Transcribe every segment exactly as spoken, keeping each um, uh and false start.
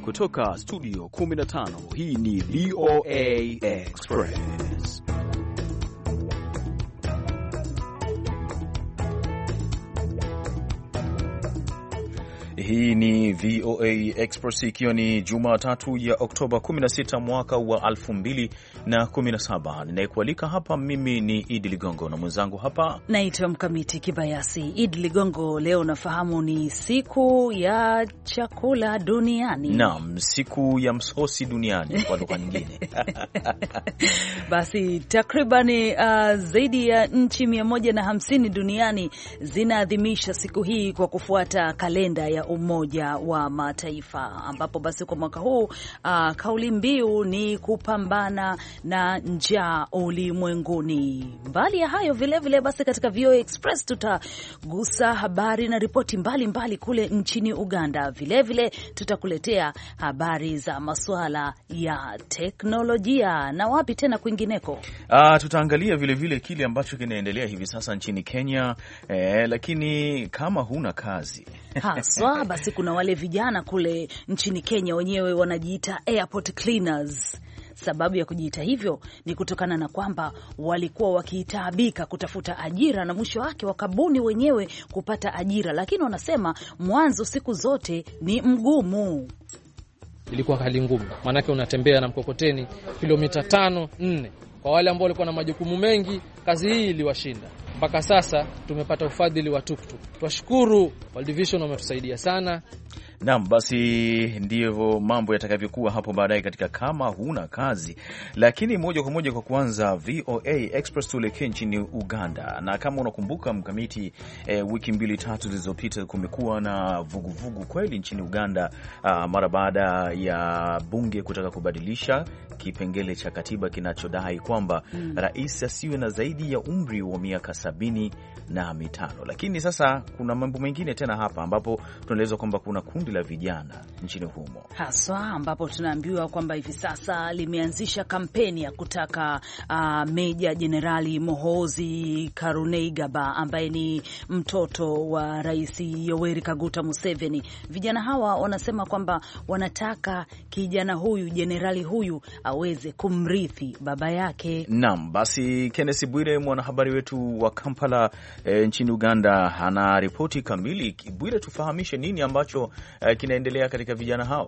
Kutoka studio kumi na tano, hii ni V O A Express. Hii ni V O A Express ikiwa ni Jumatatu ya Oktoba kumi na sita mwaka wa elfu mbili na kumi na saba. Ninayekualika hapa mimi ni Idi Ligongo na mwenzangu hapa naitwa Mkamiti Kibayasi. Idi Ligongo, leo nafahamu ni siku ya chakula duniani. Naam, siku ya msosi duniani kwa lugha nyingine. Basi takribani uh, zaidi ya nchi mia moja na hamsini duniani zinaadhimisha siku hii kwa kufuata kalenda ya Umoja wa Mataifa, ambapo basi kwa mwaka huu uh, kauli mbiu ni kupambana na njaa ulimwenguni. Mbali ya hayo vile vile, basi katika V O A Express tutagusa habari na ripoti mbalimbali kule nchini Uganda. Vile vile tutakuletea habari za masuala ya teknolojia na wapi tena kwingineko. Uh, tutaangalia vile vile kile ambacho kinaendelea hivi sasa nchini Kenya, eh, lakini kama huna kazi haswa basi kuna wale vijana kule nchini Kenya wenyewe wanajiita airport cleaners. Sababu ya kujiita hivyo ni kutokana na kwamba walikuwa wakitaabika kutafuta ajira na mwisho wake wakabuni wenyewe kupata ajira, lakini wanasema mwanzo siku zote ni mgumu. Ilikuwa hali ngumu, maanake unatembea na mkokoteni kilomita tano nne. Kwa wale ambao walikuwa na majukumu mengi, kazi hii iliwashinda. Mpaka sasa tumepata ufadhili wa tuktuk. Twashukuru World Vision, wametusaidia sana. Naam, basi ndivyo mambo yatakavyokuwa hapo baadaye katika kama huna kazi. Lakini moja kwa moja kwa kuanza V O A Express tuelekee nchini Uganda. Na kama unakumbuka Mkamiti, e, wiki mbili tatu zilizopita kumekuwa na vuguvugu vugu kweli nchini Uganda, a, mara baada ya bunge kutaka kubadilisha kipengele cha katiba kinachodai kwamba mm. rais asiwe na zaidi ya umri wa miaka sabini na mitano. Lakini sasa kuna mambo mengine tena hapa ambapo tunaeleza kwamba kuna kundi la vijana nchini humo haswa, ambapo tunaambiwa kwamba hivi sasa limeanzisha kampeni ya kutaka uh, Meja Jenerali Muhoozi Kainerugaba ambaye ni mtoto wa Rais Yoweri Kaguta Museveni. Vijana hawa wanasema kwamba wanataka kijana huyu, jenerali huyu aweze kumrithi baba yake. Naam, basi Kenneth Bwire, mwanahabari wetu wa Kampala e, nchini Uganda, ana ripoti kamili. Bwire, tufahamishe nini ambacho e, kinaendelea katika vijana hao.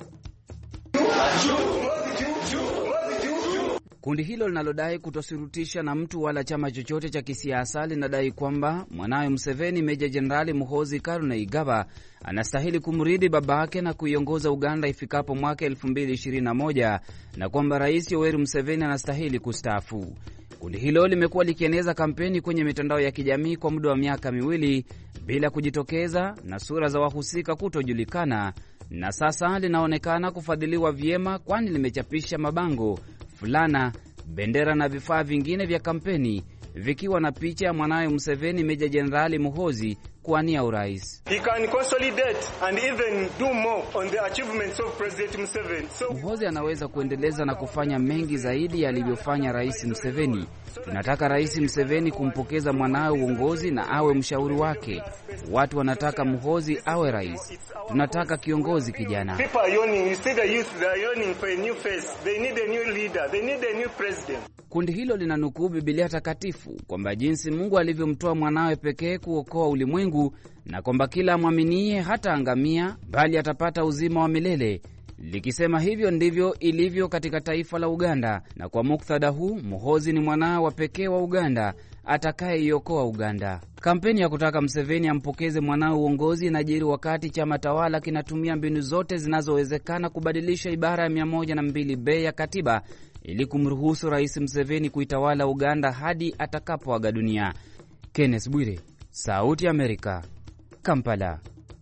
Kundi hilo linalodai kutosirutisha na mtu wala chama chochote cha kisiasa linadai kwamba mwanawe Museveni, Meja Jenerali Muhoozi Kainerugaba, anastahili kumrithi babake na kuiongoza Uganda ifikapo mwaka elfu mbili ishirini na moja na kwamba Rais Yoweri Museveni anastahili kustaafu. Kundi hilo limekuwa likieneza kampeni kwenye mitandao ya kijamii kwa muda wa miaka miwili bila kujitokeza na sura za wahusika kutojulikana, na sasa linaonekana kufadhiliwa vyema, kwani limechapisha mabango, fulana, bendera na vifaa vingine vya kampeni vikiwa na picha ya mwanawe Museveni, Meja Jenerali Muhoozi, kuania urais. He can consolidate and even do more on the achievements of President Museveni. So Muhoozi anaweza kuendeleza na kufanya mengi zaidi ya alivyofanya Rais Museveni. Tunataka Rais Museveni kumpokeza mwanawe uongozi na awe mshauri wake. Watu wanataka Muhoozi awe rais. Tunataka kiongozi kijana. People are yawning. You see the youth, they are yawning for a new face. They need a new leader. They need a new president. Kundi hilo linanukuu Biblia takatifu kwamba jinsi Mungu alivyomtoa mwanawe pekee kuokoa ulimwengu, na kwamba kila amwaminie hata angamia bali atapata uzima wa milele. Likisema hivyo ndivyo ilivyo katika taifa la Uganda, na kwa muktadha huu Muhoozi ni mwanao wa pekee wa Uganda atakayeiokoa Uganda. Kampeni ya kutaka Museveni ampokeze mwanao uongozi inajiri wakati chama tawala kinatumia mbinu zote zinazowezekana kubadilisha ibara ya mia moja na mbili B ya katiba ili kumruhusu Rais Museveni kuitawala Uganda hadi atakapoaga dunia. Kenneth Bwire, Sauti ya Amerika, Kampala.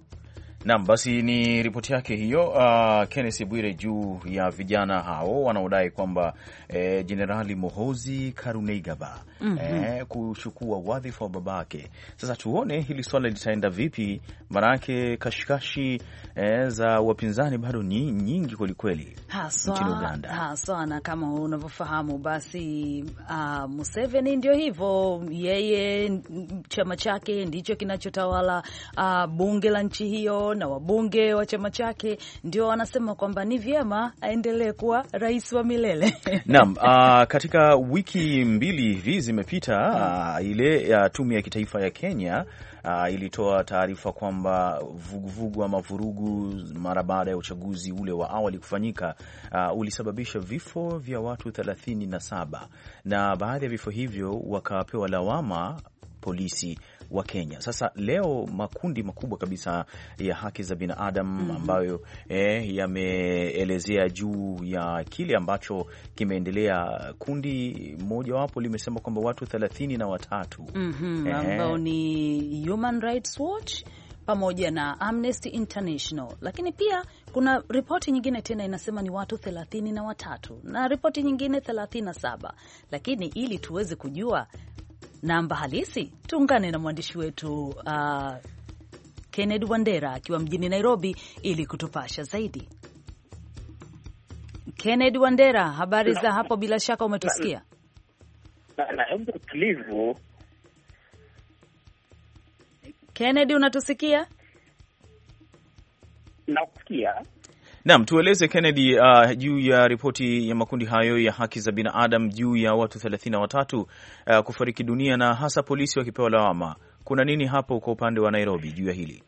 Naam, basi ni ripoti yake hiyo, uh, Kenneth Bwire, juu ya vijana hao wanaodai kwamba eh, Jenerali Muhoozi Kainerugaba mm -hmm. eh, kuchukua wadhifa wa babake. Sasa tuone hili swala litaenda vipi, manake kashikashi eh, za wapinzani bado ni nyingi kweli kweli nchini Uganda. Haswa, na kama unavyofahamu basi uh, Museveni ndio hivyo, yeye chama chake ndicho kinachotawala uh, bunge la nchi hiyo, huyo na wabunge wa chama chake ndio wanasema kwamba ni vyema aendelee kuwa rais wa milele. Naam, uh, katika wiki mbili hivi zimepita, uh, ile uh, tume ya kitaifa ya Kenya Uh, ilitoa taarifa kwamba vuguvugu ama vurugu mara baada ya uchaguzi ule wa awali kufanyika uh, ulisababisha vifo vya watu thelathini na saba, na baadhi ya vifo hivyo wakapewa lawama polisi wa Kenya. Sasa leo makundi makubwa kabisa ya haki za binadamu ambayo eh, yameelezea juu ya kile ambacho kimeendelea. Kundi moja wapo limesema kwamba watu thelathini na watatu mm -hmm, eh, ambao ni Human Rights Watch pamoja na Amnesty International, lakini pia kuna ripoti nyingine tena inasema ni watu thelathini na watatu na ripoti nyingine thelathini na saba, lakini ili tuweze kujua namba halisi tuungane na mwandishi wetu uh, Kennedy Wandera akiwa mjini Nairobi ili kutupasha zaidi. Kennedy Wandera, habari za hapo? Bila shaka umetusikia. Na na hebu tulivu. Kennedy, unatusikia? Nakusikia. Naam, tueleze Kennedy, uh, juu ya ripoti ya makundi hayo ya haki za binadamu juu ya watu thelathini na watatu uh, kufariki dunia na hasa polisi wakipewa lawama. Kuna nini hapo kwa upande wa Nairobi juu ya hili?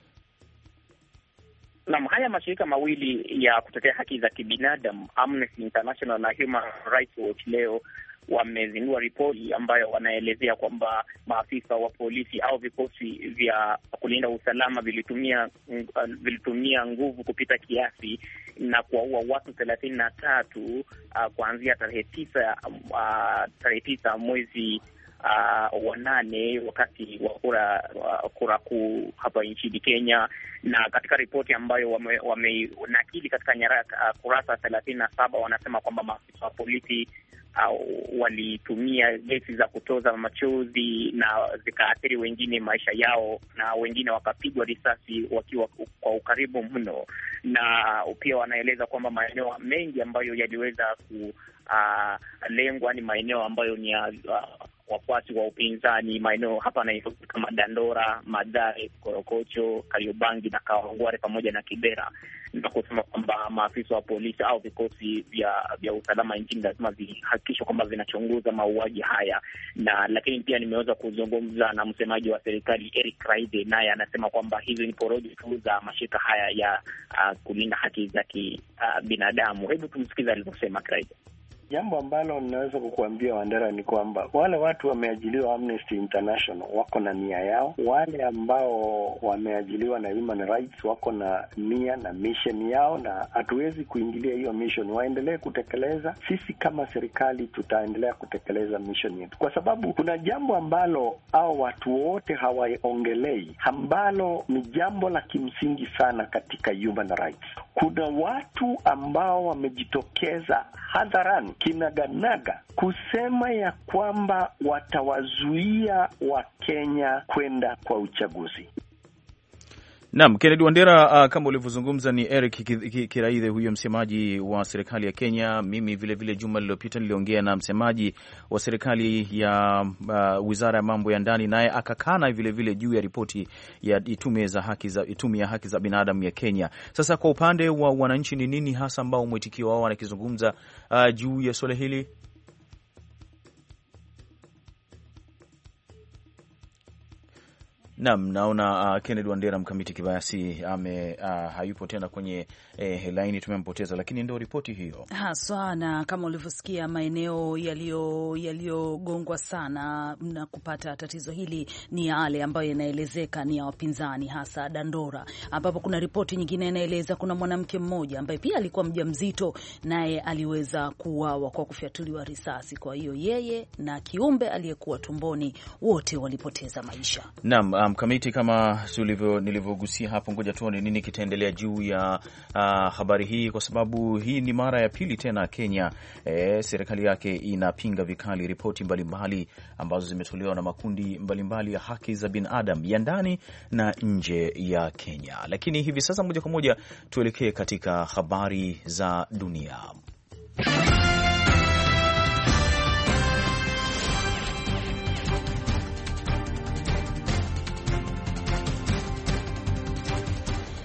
Naam, haya mashirika mawili ya kutetea haki za kibinadamu, Amnesty International na Human Rights Watch, leo wamezindua ripoti ambayo wanaelezea kwamba maafisa wa polisi au vikosi vya kulinda usalama vilitumia uh, vilitumia nguvu kupita kiasi na kuwaua watu thelathini na tatu uh, kuanzia tarehe tisa uh, tarehe tisa mwezi Uh, wa nane wakati wa kura uh, kura kuu hapa nchini Kenya. Na katika ripoti ambayo wamenakili wame katika nyaraka uh, kurasa thelathini na saba wanasema kwamba maafisa wa polisi uh, walitumia gesi za kutoza machozi na zikaathiri wengine maisha yao, na wengine wakapigwa risasi wakiwa kwa ukaribu mno. Na pia wanaeleza kwamba maeneo mengi ambayo yaliweza kulengwa uh, ni maeneo ambayo ni uh, wafuasi wa upinzani, maeneo hapa Nairobi kama Dandora, Mathare, Korokocho, Kariobangi na Kawangware pamoja na Kibera, na kusema kwamba maafisa wa polisi au vikosi vya vya usalama nchini lazima vihakikishe kwamba vinachunguza mauaji haya. Na lakini pia nimeweza kuzungumza na msemaji wa serikali Eric Raide, naye anasema kwamba hizi ni porojo tu za mashirika haya ya uh, kulinda haki za kibinadamu. Uh, hebu tumsikize alivyosema Raide. Jambo ambalo ninaweza kukuambia Wandera ni kwamba wale watu wameajiliwa Amnesty International wako na nia yao, wale ambao wameajiliwa na Human Rights wako na nia na mission yao, na hatuwezi kuingilia hiyo mission. Waendelee kutekeleza, sisi kama serikali tutaendelea kutekeleza mission yetu, kwa sababu kuna jambo ambalo au watu wote hawaongelei, ambalo ni jambo la kimsingi sana katika human rights. Kuna watu ambao wamejitokeza hadharani kinaganaga kusema ya kwamba watawazuia Wakenya kwenda kwa uchaguzi. Naam, Kennedy Wandera, uh, kama ulivyozungumza ni Eric Kiraithe, huyo msemaji wa serikali ya Kenya. Mimi vile vile juma lililopita niliongea na msemaji wa serikali ya uh, Wizara ya Mambo ya Ndani, naye akakana vile vile juu ya ripoti ya tume za haki za tume ya haki za binadamu ya Kenya. Sasa kwa upande wa wananchi ni nini hasa ambao mwitikio wao wanakizungumza uh, juu ya swala hili? Naam, naona uh, Kennedy Wandera mkamiti kibayasi ame uh, hayupo tena kwenye eh, laini, tumempoteza, lakini ndio ripoti hiyo haswa. Na kama ulivyosikia, maeneo yaliyo yaliyogongwa sana na kupata tatizo hili ni yale ambayo yanaelezeka ni ya wapinzani, hasa Dandora, ambapo kuna ripoti nyingine inaeleza kuna mwanamke mmoja ambaye pia alikuwa mjamzito, naye aliweza kuuawa kwa kufyatuliwa risasi. Kwa hiyo yeye na kiumbe aliyekuwa tumboni wote walipoteza maisha. Naam, mkamiti um, kama tulivyo nilivyogusia hapo, ngoja tuone nini kitaendelea juu ya uh, habari hii, kwa sababu hii ni mara ya pili tena Kenya eh, serikali yake inapinga vikali ripoti mbalimbali ambazo zimetolewa na makundi mbalimbali mbali ya haki za binadamu ya ndani na nje ya Kenya. Lakini hivi sasa moja kwa moja tuelekee katika habari za dunia.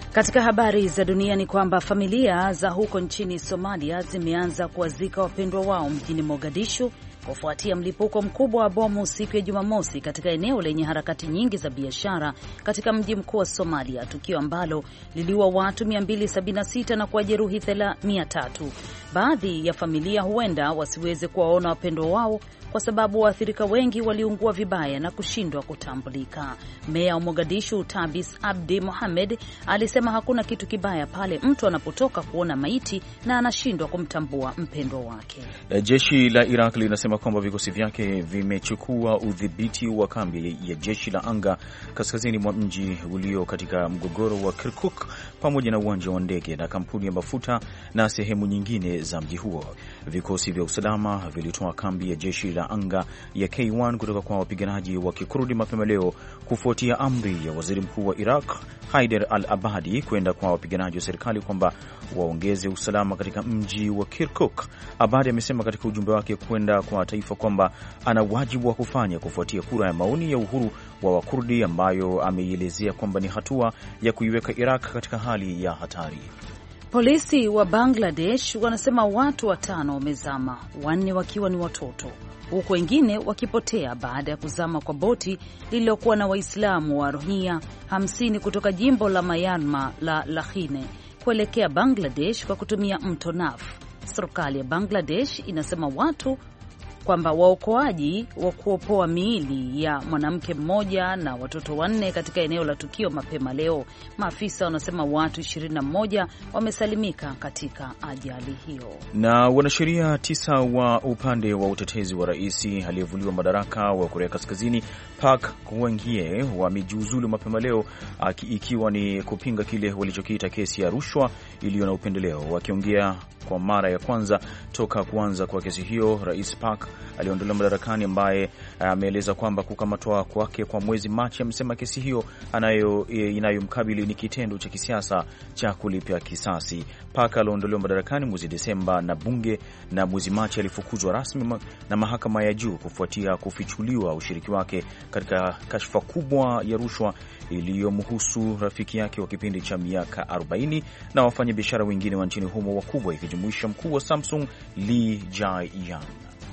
Katika habari za dunia ni kwamba familia za huko nchini Somalia zimeanza kuwazika wapendwa wao mjini Mogadishu kufuatia mlipuko mkubwa wa bomu siku ya Jumamosi katika eneo lenye harakati nyingi za biashara katika mji mkuu wa Somalia, tukio ambalo liliua watu mia mbili sabini na sita na kujeruhi mia tatu. Baadhi ya familia huenda wasiweze kuwaona wapendwa wao kwa sababu waathirika wengi waliungua vibaya na kushindwa kutambulika. Meya wa Mogadishu Tabis Abdi Mohamed alisema hakuna kitu kibaya pale mtu anapotoka kuona maiti na anashindwa kumtambua mpendwa wake. Jeshi la Iraq linasema kwamba vikosi vyake vimechukua udhibiti wa kambi ya jeshi la anga kaskazini mwa mji ulio katika mgogoro wa Kirkuk pamoja na uwanja wa ndege na kampuni ya mafuta na sehemu nyingine za mji huo. Vikosi vya usalama vilitoa kambi ya jeshi la anga ya K moja kutoka kwa wapiganaji wa Kikurdi mapema leo kufuatia amri ya waziri mkuu wa Iraq Haider al-Abadi kwenda kwa wapiganaji wa serikali kwamba waongeze usalama katika mji wa Kirkuk. Abadi amesema katika ujumbe wake kwenda kwa taifa kwamba ana wajibu wa kufanya kufuatia kura ya maoni ya uhuru wa Wakurdi ambayo ameielezea kwamba ni hatua ya kuiweka Iraq katika hali ya hatari. Polisi wa Bangladesh wanasema watu watano wamezama, wanne wakiwa ni watoto, huku wengine wakipotea baada ya kuzama kwa boti lililokuwa na Waislamu wa Rohingya hamsini kutoka jimbo la Myanmar la Rakhine kuelekea Bangladesh kwa kutumia mto Naf. Serikali ya Bangladesh inasema watu kwamba waokoaji wa kuopoa miili ya mwanamke mmoja na watoto wanne katika eneo la tukio mapema leo. Maafisa wanasema watu ishirini na moja wamesalimika katika ajali hiyo. Na wanasheria tisa wa upande wa utetezi wa rais aliyevuliwa madaraka wa Korea Kaskazini Park Geun-hye wamejiuzulu mapema leo, ikiwa ni kupinga kile walichokiita kesi ya rushwa iliyo na upendeleo. Wakiongea kwa mara ya kwanza toka kuanza kwa kesi hiyo, Rais Park aliondolewa madarakani, ambaye ameeleza kwamba kukamatwa kwake kwa mwezi Machi, amesema kesi hiyo anayo inayomkabili ni kitendo cha kisiasa cha kulipia kisasi. Park aliondolewa madarakani mwezi Desemba na bunge, na mwezi Machi alifukuzwa rasmi na mahakama ya juu kufuatia kufichuliwa ushiriki wake katika kashfa kubwa ya rushwa iliyomhusu rafiki yake wa kipindi cha miaka arobaini na wafanyabiashara wengine wa nchini humo wakubwa, ikijumuisha mkuu wa Samsung Lee Jae-yong.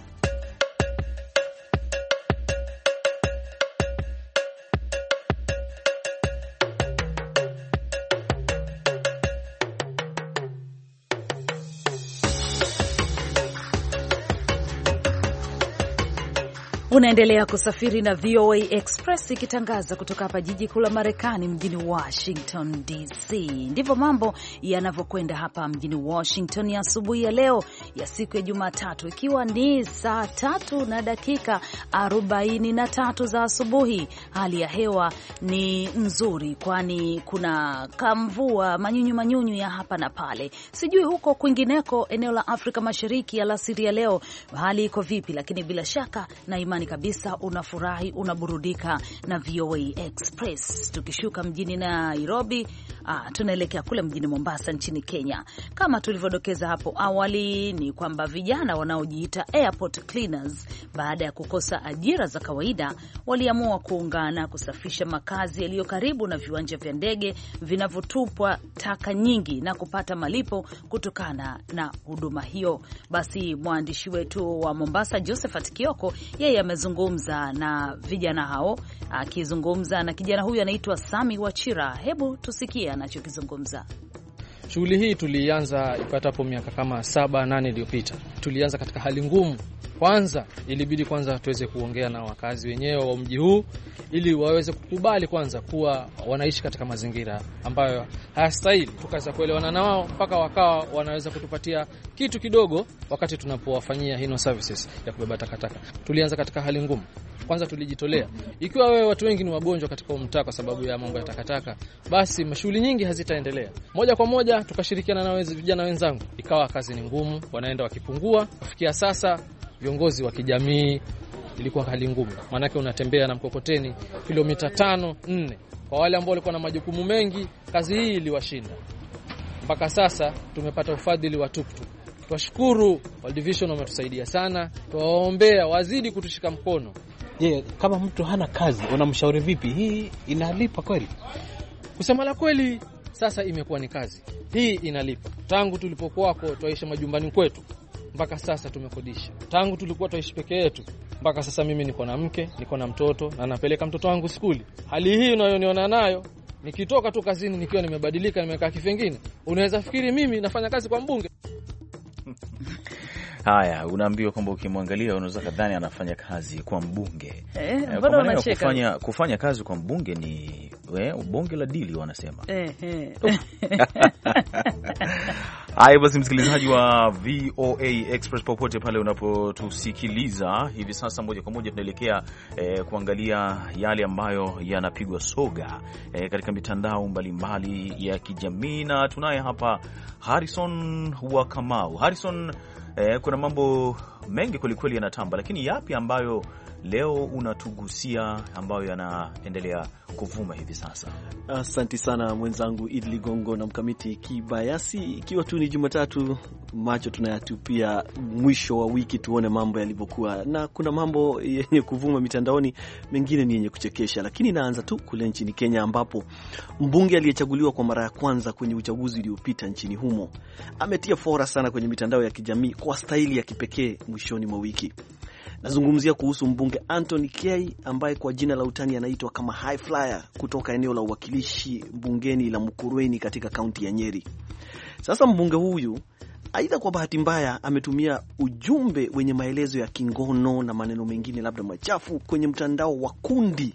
Unaendelea kusafiri na V O A Express ikitangaza kutoka hapa jiji kuu la Marekani mjini Washington D C. Ndivyo mambo yanavyokwenda hapa mjini Washington ya asubuhi ya leo ya siku ya Jumatatu, ikiwa ni saa tatu na dakika arobaini na tatu za asubuhi. Hali ya hewa ni nzuri, kwani kuna kamvua manyunyu manyunyu ya hapa na pale. Sijui huko kwingineko eneo la Afrika Mashariki alasiri ya leo hali iko vipi, lakini bila shaka na imani kabisa unafurahi, unaburudika na V O A Express. Tukishuka mjini Nairobi, ah, tunaelekea kule mjini Mombasa nchini Kenya. Kama tulivyodokeza hapo awali, ni kwamba vijana wanaojiita airport cleaners, baada ya kukosa ajira za kawaida, waliamua kuungana kusafisha makazi yaliyo karibu na viwanja vya ndege vinavyotupwa taka nyingi na kupata malipo kutokana na huduma hiyo. Basi mwandishi wetu wa Mombasa Josephat Kioko, yeye amezungumza na vijana hao, akizungumza na kijana huyu anaitwa Sami Wachira. Hebu tusikie anachokizungumza. Shughuli hii tulianza ipatapo miaka kama saba nane iliyopita. Tulianza katika hali ngumu. Kwanza ilibidi kwanza tuweze kuongea na wakazi wenyewe wa mji huu ili waweze kukubali kwanza kuwa wanaishi katika mazingira ambayo hayastahili. Tukaweza kuelewana na wao mpaka wakawa wanaweza kutupatia kitu kidogo wakati tunapowafanyia hino services ya kubeba takataka. Tulianza katika hali ngumu. Kwanza tulijitolea. Ikiwa wewe watu wengi ni wagonjwa katika mtaa kwa sababu ya mambo ya takataka, basi mashughuli nyingi hazitaendelea. Moja kwa moja tukashirikiana na wezi vijana wenzangu. Ikawa kazi ni ngumu, wanaenda wakipungua. Kufikia sasa viongozi wa kijamii ilikuwa hali ngumu. Maana unatembea na mkokoteni kilomita tano nne. Kwa wale ambao walikuwa na majukumu mengi, kazi hii iliwashinda. Mpaka sasa tumepata ufadhili wa tuktuk. Twashukuru World Division wametusaidia sana. Tuwaombea wazidi kutushika mkono. Je, kama mtu hana kazi unamshauri vipi? Hii inalipa kweli? Kusema la kweli, Sasa imekuwa ni kazi. Hii inalipa. Tangu tulipokuwako tuishi majumbani kwetu mpaka sasa tumekodisha. Tangu tulikuwa tuishi peke yetu mpaka sasa mimi niko na mke, niko na mtoto na napeleka mtoto wangu skuli. Hali hii unayoniona nayo, nikitoka tu kazini nikiwa nimebadilika, nimekaa kifengine, unaweza fikiri mimi nafanya kazi kwa mbunge. Haya, unaambiwa kwamba ukimwangalia unaweza kadhani anafanya kazi kwa mbunge. Eh, bado unacheka. Kufanya kufanya kazi kwa mbunge ni we, bonge la dili wanasema. Eh eh. Haya basi, msikilizaji wa V O A Express popote pale unapotusikiliza hivi sasa, moja kwa moja tunaelekea eh, kuangalia yale ambayo yanapigwa soga eh, katika mitandao mbalimbali ya kijamii, na tunaye hapa Harrison wa Kamau. Harrison, eh, kuna mambo mengi kwelikweli yanatamba, lakini yapi ambayo leo unatugusia ambayo yanaendelea kuvuma hivi sasa? Asante sana mwenzangu Idi Ligongo na mkamiti Kibayasi. Ikiwa tu ni Jumatatu, macho tunayatupia mwisho wa wiki tuone mambo yalivyokuwa, na kuna mambo yenye kuvuma mitandaoni, mengine ni yenye kuchekesha. Lakini naanza tu kule nchini Kenya, ambapo mbunge aliyechaguliwa kwa mara ya kwanza kwenye uchaguzi uliopita nchini humo ametia fora sana kwenye mitandao ya kijamii kwa staili ya kipekee mwishoni mwa wiki. Nazungumzia kuhusu mbunge Anthony Kiai ambaye kwa jina la utani anaitwa kama High Flyer kutoka eneo la uwakilishi bungeni la Mukurweini katika kaunti ya Nyeri. Sasa mbunge huyu aidha kwa bahati mbaya ametumia ujumbe wenye maelezo ya kingono na maneno mengine labda machafu kwenye mtandao wa kundi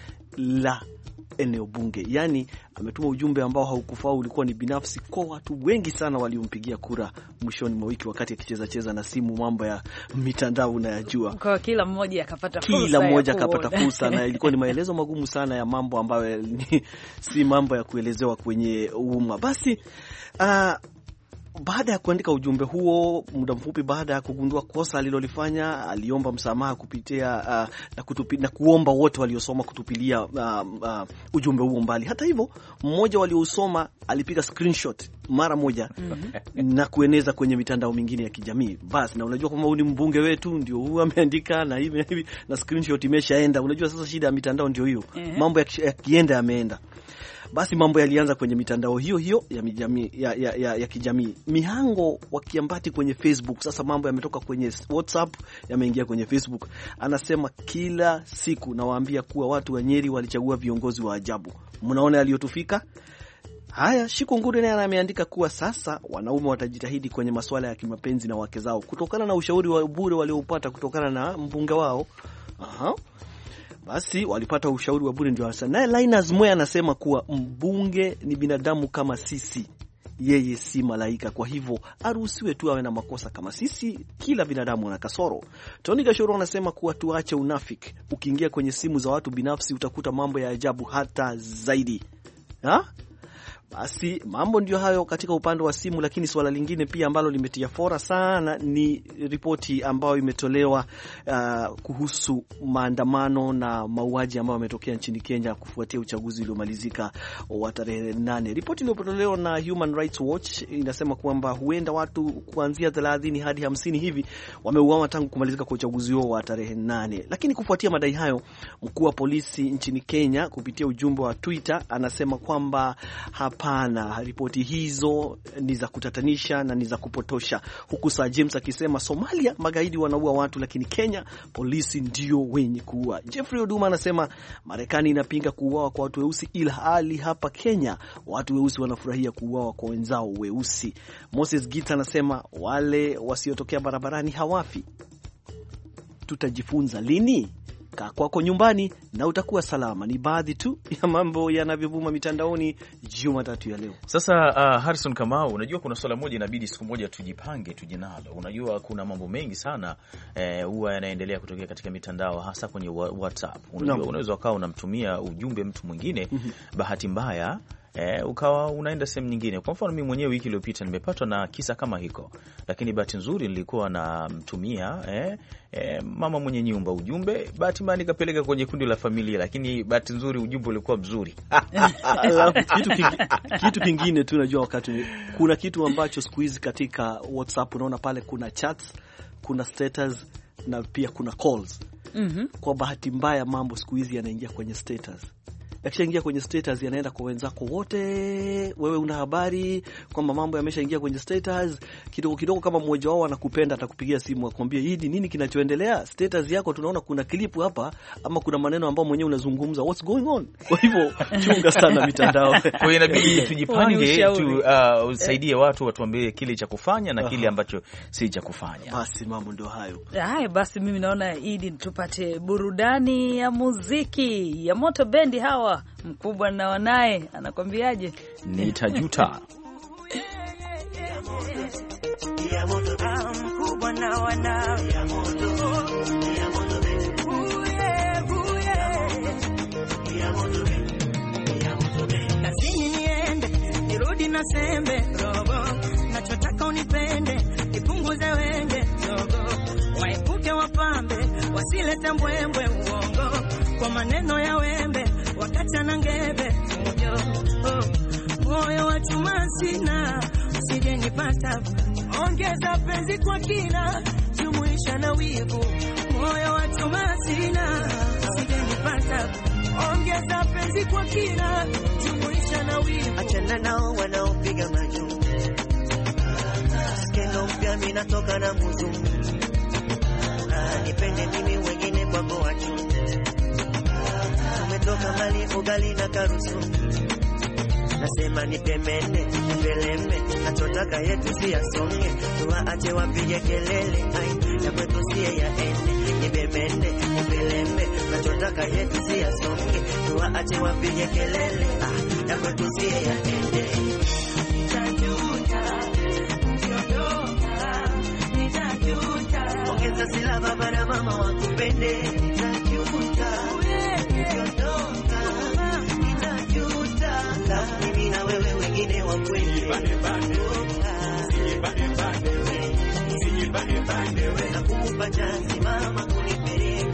la eneo bunge. Yani ametuma ujumbe ambao haukufaa, ulikuwa ni binafsi kwa watu wengi sana waliompigia kura mwishoni mwa wiki wakati akicheza cheza na simu. Mambo ya mitandao unayajua. Kwa kila mmoja akapata fursa. Kila mmoja akapata fursa na ilikuwa ni maelezo magumu sana ya mambo ambayo ni, si mambo ya kuelezewa kwenye umma. Basi uh, baada ya kuandika ujumbe huo, muda mfupi baada ya kugundua kosa alilolifanya, aliomba msamaha kupitia uh, na, kutupi, na kuomba wote waliosoma kutupilia uh, uh, ujumbe huo mbali. Hata hivyo, mmoja waliosoma alipiga screenshot mara moja mm-hmm. na kueneza kwenye mitandao mingine ya kijamii. Basi na unajua kama huyu ni mbunge wetu, ndio huyu ameandika na hivi hivi na screenshot imeshaenda. Unajua sasa shida ya mitandao ndio hiyo. Mm-hmm. Mambo yakienda yameenda. Basi mambo yalianza kwenye mitandao hiyo hiyo ya, mijami, ya, ya, ya, ya kijamii. Mihango wakiambati kwenye Facebook. Sasa mambo yametoka kwenye WhatsApp yameingia kwenye Facebook. Anasema kila siku nawaambia kuwa watu wa Nyeri walichagua viongozi wa ajabu. Mnaona yaliyotufika? Haya, Shiku Ngure naye ameandika kuwa sasa wanaume watajitahidi kwenye masuala ya kimapenzi na wake zao kutokana na ushauri wa bure walioupata kutokana na mbunge wao. Aha. Basi walipata ushauri wa bure ndio hasa. Naye Linus Moya anasema kuwa mbunge ni binadamu kama sisi, yeye si malaika, kwa hivyo aruhusiwe tu awe na makosa kama sisi, kila binadamu ana kasoro. Tony Gashoro anasema kuwa tuache unafiki, ukiingia kwenye simu za watu binafsi utakuta mambo ya ajabu hata zaidi. Ha? Basi mambo ndio hayo katika upande wa simu, lakini swala lingine pia ambalo limetia fora sana ni ripoti ambayo imetolewa uh, kuhusu maandamano na mauaji ambayo yametokea nchini Kenya kufuatia uchaguzi uliomalizika wa tarehe nane. Ripoti iliyotolewa na Human Rights Watch inasema kwamba huenda watu kuanzia thelathini hadi hamsini hivi wameuawa tangu kumalizika kwa uchaguzi huo wa tarehe nane. Lakini kufuatia madai hayo, mkuu wa polisi nchini Kenya kupitia ujumbe wa Twitter anasema kwamba hapana, ripoti hizo ni za kutatanisha na ni za kupotosha, huku Sir James akisema Somalia magaidi wanaua watu lakini Kenya polisi ndio wenye kuua. Jeffrey Oduma anasema Marekani inapinga kuuawa kwa watu weusi ila hali hapa Kenya watu weusi wanafurahia kuuawa kwa wenzao weusi. Moses Gita anasema wale wasiotokea barabarani hawafi. Tutajifunza lini? Kaa kwako nyumbani na utakuwa salama. Ni baadhi tu ya mambo yanavyovuma mitandaoni Jumatatu ya leo. Sasa uh, Harrison Kamau, unajua kuna swala moja inabidi siku moja tujipange tujinalo. Unajua kuna mambo mengi sana huwa eh, yanaendelea kutokea katika mitandao, hasa kwenye WhatsApp. Unajua no. Unaweza ukawa unamtumia ujumbe mtu mwingine mm-hmm. bahati mbaya Eh, ukawa unaenda sehemu nyingine. Kwa mfano mimi mwenyewe wiki iliyopita nimepatwa na kisa kama hiko, lakini bahati nzuri nilikuwa namtumia eh, eh, mama mwenye nyumba ujumbe, bahati mbaya nikapeleka kwenye kundi la familia, lakini bahati nzuri ujumbe ulikuwa mzuri. kitu, kingi, kitu kingine tu unajua, wakati kuna kitu ambacho siku hizi katika WhatsApp unaona pale kuna chats, kuna status na pia kuna calls. Mm-hmm. Kwa bahati mbaya mambo siku hizi yanaingia kwenye status. yakishaingia kwenye status yanaenda kwa wenzako wote. Wewe una habari kwamba mambo yameshaingia kwenye status, kidogo kidogo kama mmoja wao anakupenda atakupigia simu akwambie hii nini kinachoendelea, status yako tunaona kuna clip hapa ama kuna maneno ambayo mwenyewe unazungumza, what's going on. Kwa hivyo chunga sana mitandao. Kwa hiyo inabidi tujipange tu, uh, usaidie watu watuambie kile cha kufanya na kile ambacho si cha kufanya. Basi mambo ndio hayo. Haya basi, mimi naona Idi tupate burudani ya muziki ya Moto Bendi. Hawa mkubwa na wanaye anakwambiaje? Nitajuta. Mkubwa na wanawe ya moto, ya moto Bendi, buye buye ya moto Bendi, ya moto Bendi. Kazini niende nirudi na sembe robo, nachotaka unipende nipunguze wenge dogo, waepuke wapambe wasilete mbwembwe uongo, kwa maneno ya wembe wakati na ngebe moyo, oh, moyo wa chuma sina usije nipata, ongeza penzi kwa kina jumuisha na wivu, moyo wa chuma sina usije nipata, ongeza penzi kwa kina jumuisha na wivu, achana nao wanaopiga majumbe, skendo mpya mimi natoka na muzungu, nipende mimi wengine kwako wachu, umetoka mali ugali na karusu, nasema nipemene nipeleme, nachotaka yetu si yasonge, tuwaache wapige kelele, ai ya kwetu si yaende, nipemene nipeleme, nachotaka yetu si yasonge, tuwaache wapige kelele, ah ya kwetu si yaende. Ongeza sila baba na mama wakupende, nitajuta, ukiondoka, nitajuta, mimi na wewe wengine wa kweli, nakupa chansi mama kunipeleka,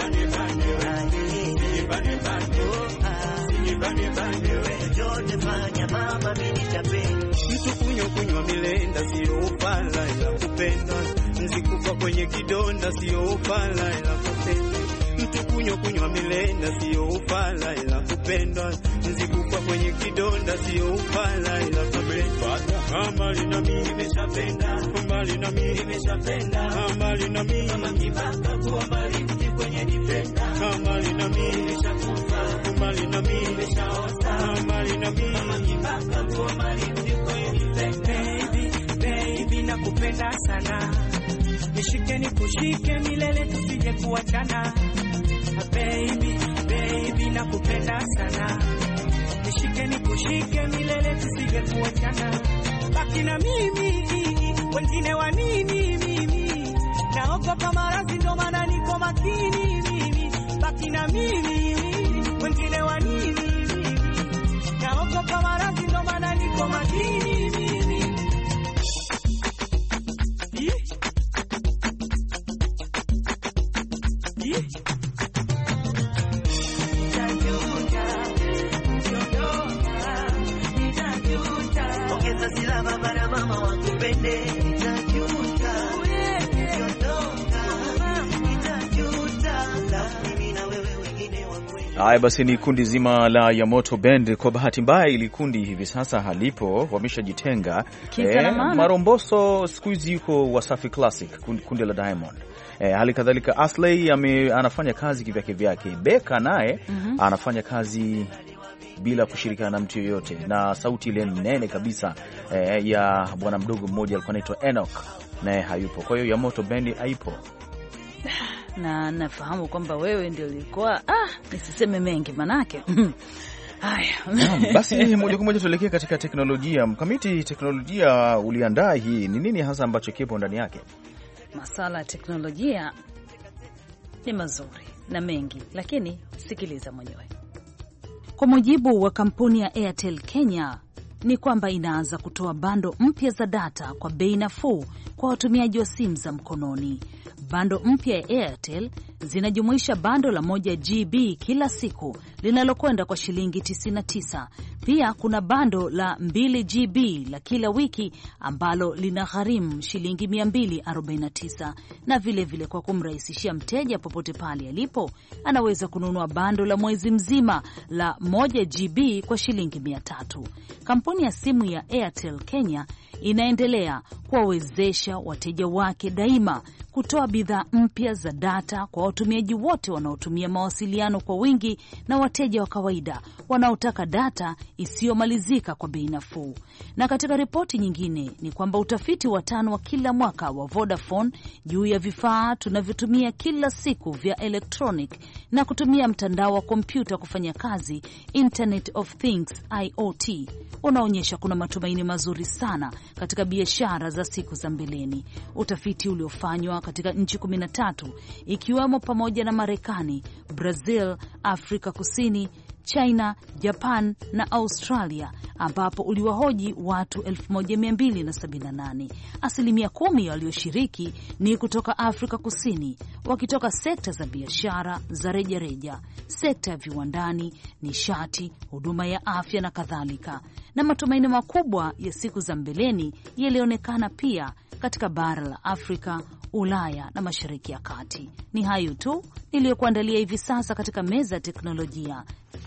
chochote fanya mama mimi nitapenda, mtu kunywa kunywa milenda sio upala ila kupenda, nzikufa kwenye kidonda sio upala ila kupenda, mtu kunywa kunywa milenda sio upala ila kupenda, nzikufa kwenye kidonda sio upala ila kupenda, mbali na mimi nimeshapenda, mbali na mimi nimeshapenda, mbali na mimi kama kibaka kuwa mbali mti kwenye dipenda, mbali na mimi nimeshakufa, mbali na mimi nimeshaosa, mbali na mimi kama kibaka kuwa mbali mti kwenye dipenda, baby baby nakupenda sana, nishike nikushike milele tusije kuachana, baby baby nakupenda sana, nishike nikushike milele tusije kuachana, baki na mimi wengine wa nini, mimi naogopa maradhi ndo maana niko makini, mimi baki na mimi wengine wa nini, naogopa maradhi ndo maana niko makini, mimi ongeza sila baba na mama wakupende, nitajuta, ukiondoka, nitajuta, mimi na wewe wengine wa kweli. Haya basi, ni kundi zima la ya Moto Band. Kwa bahati mbaya ili kundi hivi sasa halipo, wameshajitenga. Eh, Maromboso siku hizi yuko Wasafi Classic, kundi la Diamond. Eh, hali kadhalika Aslay ame, anafanya kazi kivyake vyake. Beka naye mm -hmm. anafanya kazi bila kushirikiana na mtu yoyote, na sauti ile nene kabisa eh, ya bwana mdogo mmoja alikuwa anaitwa Enoch, naye hayupo. Kwa hiyo ya Moto Band haipo. Na nafahamu kwamba wewe ndio ulikuwa ah nisiseme mengi manake. Haya. Basi moja kwa moja tuelekee katika teknolojia. Mkamiti, teknolojia uliandaa hii, ni nini hasa ambacho kipo ndani yake? Masala ya teknolojia ni mazuri na mengi, lakini sikiliza mwenyewe. Kwa mujibu wa kampuni ya Airtel Kenya ni kwamba inaanza kutoa bando mpya za data kwa bei nafuu kwa watumiaji wa simu za mkononi. Bando mpya ya Airtel zinajumuisha bando la moja gigabyte kila siku linalokwenda kwa shilingi tisini na tisa. Pia kuna bando la mbili gigabyte la kila wiki ambalo linagharimu shilingi mia mbili arobaini na tisa. Na vile vile kwa kumrahisishia mteja popote pale alipo, anaweza kununua bando la mwezi mzima la moja gigabyte kwa shilingi mia tatu. Kampuni ya simu ya Airtel Kenya inaendelea kuwawezesha wateja wake daima kutoa bidhaa mpya za data kwa watumiaji wote wanaotumia mawasiliano kwa wingi na wateja wa kawaida wanaotaka data isiyomalizika kwa bei nafuu. Na katika ripoti nyingine ni kwamba utafiti wa tano wa kila mwaka wa Vodafone juu ya vifaa tunavyotumia kila siku vya electronic na kutumia mtandao wa kompyuta kufanya kazi, Internet of Things I O T, unaonyesha kuna matumaini mazuri sana katika biashara za siku za mbeleni. Utafiti uliofanywa katika nchi kumi na tatu ikiwemo pamoja na Marekani, Brazil, Afrika Kusini, China, Japan na Australia, ambapo uliwahoji watu elfu moja mia mbili sabini na nane. Asilimia kumi walioshiriki ni kutoka Afrika Kusini, wakitoka sekta za biashara za rejareja, sekta ya viwandani, nishati, huduma ya afya na kadhalika. Na matumaini makubwa ya siku za mbeleni yalionekana pia katika bara la Afrika, Ulaya na Mashariki ya Kati. Ni hayo tu niliyokuandalia hivi sasa katika meza ya teknolojia.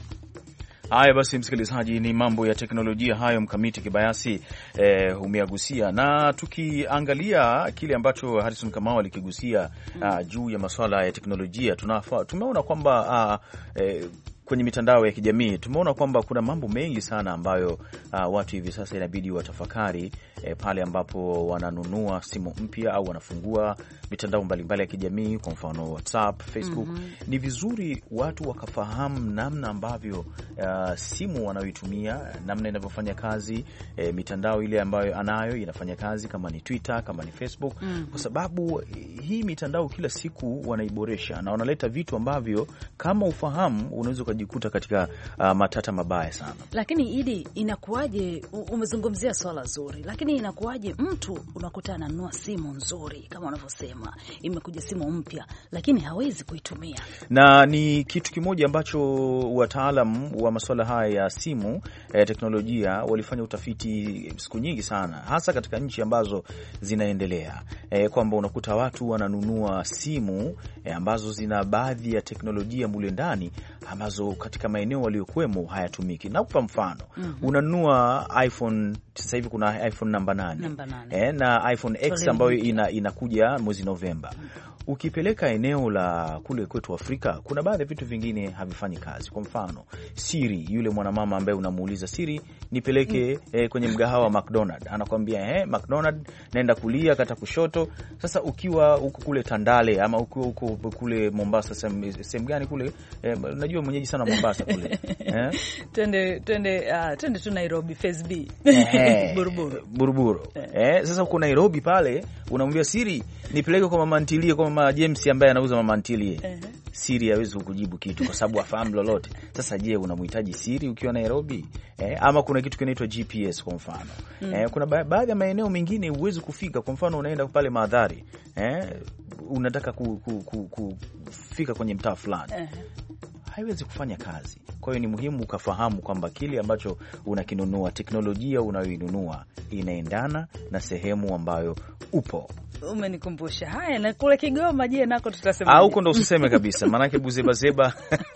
Haya basi, msikilizaji, ni mambo ya teknolojia hayo Mkamiti Kibayasi eh, umeagusia. Na tukiangalia kile ambacho Harrison Kamau alikigusia uh, juu ya masuala ya teknolojia, tunafa, tumeona kwamba uh, eh, kwenye mitandao ya kijamii tumeona kwamba kuna mambo mengi sana ambayo uh, watu hivi sasa inabidi watafakari eh, pale ambapo wananunua simu mpya au wanafungua mitandao mbalimbali ya kijamii, kwa mfano WhatsApp, Facebook. Mm-hmm. Ni vizuri watu wakafahamu namna ambavyo uh, simu wanayoitumia, namna inavyofanya kazi, eh, mitandao ile ambayo anayo inafanya kazi, kama ni Twitter, kama ni Facebook. Mm-hmm. Kwa sababu hii mitandao kila siku wanaiboresha na wanaleta vitu ambavyo kama ufahamu unaweza kujikuta katika uh, matata mabaya sana. Lakini Idi, inakuwaje? Umezungumzia swala zuri, lakini inakuwaje mtu unakutana ananunua simu nzuri kama unavyosema, imekuja simu mpya lakini hawezi kuitumia? Na ni kitu kimoja ambacho wataalam wa masuala haya ya simu eh, teknolojia walifanya utafiti siku nyingi sana, hasa katika nchi ambazo zinaendelea, eh, kwamba unakuta watu wananunua simu eh, ambazo zina baadhi ya teknolojia mule ndani ambazo katika maeneo waliokuwemo hayatumiki. Na kwa mfano, mm-hmm. unanunua iPhone, sasa hivi kuna iPhone namba nane, namba nane. Eh, na iPhone X ambayo ina, inakuja mwezi Novemba. Ukipeleka eneo la kule kwetu Afrika, kuna baadhi ya vitu vingine havifanyi kazi. Kwa mfano, Siri, yule mwanamama ambaye unamuuliza Siri, nipeleke mm. eh, kwenye mgahawa McDonald, anakuambia eh, McDonald naenda kulia kata kushoto. Sasa ukiwa huko kule Tandale ama ukiwa huko kule Mombasa, sehemu gani kule, eh, najua mwenyeji sana Mombasa kule eh, twende twende uh, twende tu Nairobi Phase B eh, Buruburu Buruburu eh. eh, sasa uko Nairobi pale, unamwambia Siri, nipeleke kwa mama ntilie, kwa mama James ambaye anauza mama ntilie. Uh-huh. Siri hawezi kukujibu kitu kwa sababu afahamu lolote. Sasa je, unamhitaji Siri ukiwa Nairobi? Eh, ama kuna kitu kinaitwa G P S kwa mfano. Mm. Eh, kuna ba- baadhi ya maeneo mengine huwezi kufika. Kwa mfano unaenda pale Maadhari, eh, unataka ku, ku, ku, ku, kufika kwenye mtaa fulani. Uh-huh. Haiwezi kufanya kazi. Kwa hiyo ni muhimu ukafahamu kwamba kile ambacho unakinunua, teknolojia unayoinunua inaendana na sehemu ambayo upo. Umenikumbusha. Haya, na kule Kigoma je, nako tutasema. Au huko ndo usiseme kabisa, maana yake buzeba zeba.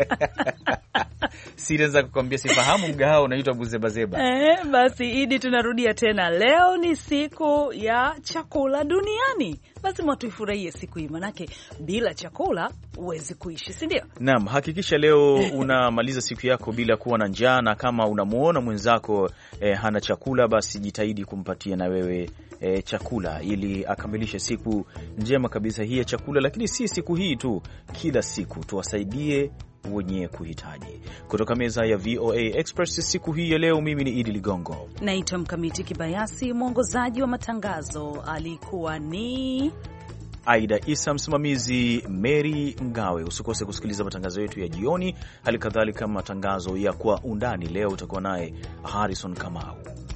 Siweza kukwambia sifahamu mgahawa unaitwa buzeba zeba. Eh, basi Idi, tunarudia tena. Leo ni siku ya chakula duniani. Basi mwatuifurahie siku hii, manake bila chakula huwezi kuishi, si ndio? Naam, hakikisha leo unamaliza siku yako bila kuwa na njaa, na kama unamuona mwenzako eh, hana chakula, basi jitahidi kumpatia na wewe E, chakula ili akamilishe siku njema kabisa hii ya chakula. Lakini si siku hii tu, kila siku tuwasaidie wenye kuhitaji. Kutoka meza ya V O A Express siku hii ya leo, mimi ni Idi Ligongo, naitwa Mkamiti Kibayasi, mwongozaji wa matangazo alikuwa ni Aida Isa, msimamizi Mary Mgawe. Usikose kusikiliza matangazo yetu ya jioni, hali kadhalika matangazo ya Kwa Undani. Leo utakuwa naye Harrison Kamau.